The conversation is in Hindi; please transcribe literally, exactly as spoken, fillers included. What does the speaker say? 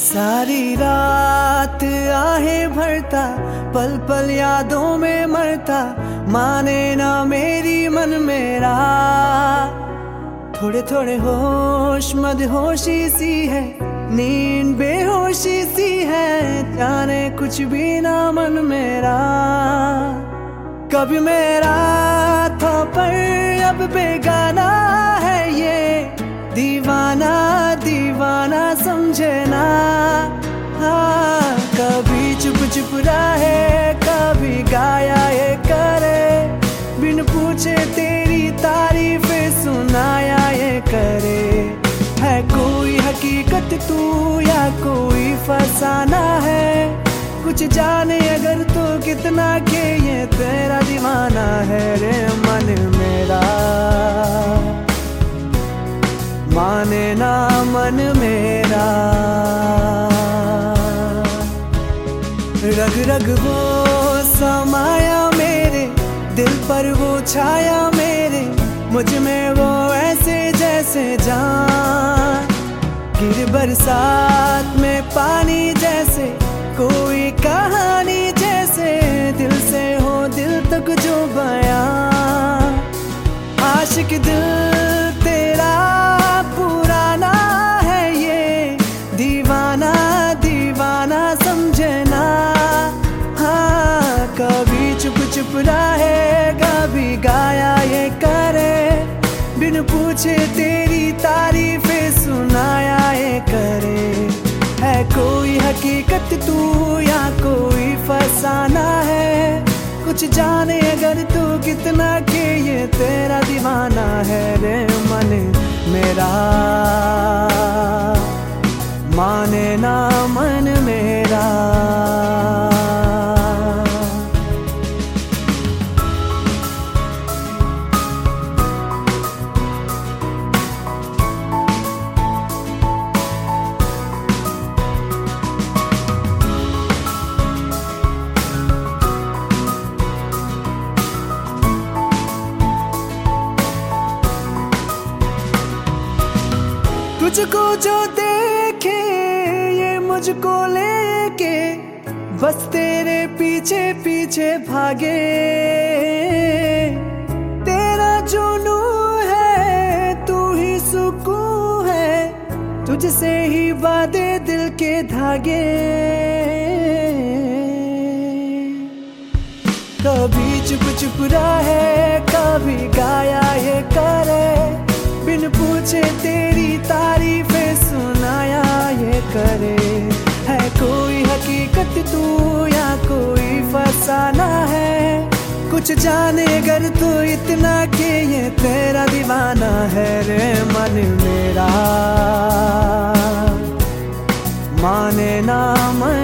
सारी रात आहें भरता, पल पल यादों में मरता, माने ना मेरी मन मेरा। थोड़े थोड़े होश मदहोशी सी है, नींद बेहोशी सी है, जाने कुछ भी ना मन मेरा। कभी मेरा था पर अब बेगाना है ये, दीवाना दीवाना समझे ना। हाँ, कभी चुप चुप रहे, कभी गाया ये करे, बिन पूछे तेरी तारीफें सुनाया ये करे। है कोई हकीकत तू या कोई फसाना है, कुछ जाने अगर तो कितना के ये तेरा दीवाना है रे मन मेरा। माने ना मन मेरा, रग रग वो समाया मेरे दिल पर, वो छाया मेरे मुझ में वो ऐसे जैसे जान। गिर बरसात में पानी जैसे, कोई कहानी जैसे, दिल से हो दिल तक जो बयां। आशिक दिल तेरा पुराना है ये, दीवाना दीवाना समझे ना। हाँ, कभी चुप चुप रहे, कभी गाया ये करे, बिन पूछे तेरी तारीफें सुनाया ये करे। है कोई हकीकत तू या कोई फसाना है, कुछ जाने अगर तू कितना के ये तेरा दीवाना है रे मन मेरा। माने ना मन मेरा। तुझको जो देखे ये मुझको लेके, बस तेरे पीछे पीछे भागे। तेरा जुनू है तू ही सुकून है, तुझसे ही बांधे दिल के धागे। कभी चुप चुप रहे, कभी गाया ये करे, बिन पूछे तेरी तारीफें सुनाया ये करे। है कोई हकीकत तू या कोई फसाना है, कुछ जाने अगर तो इतना के ये तेरा दीवाना है रे मन मेरा। माने ना मन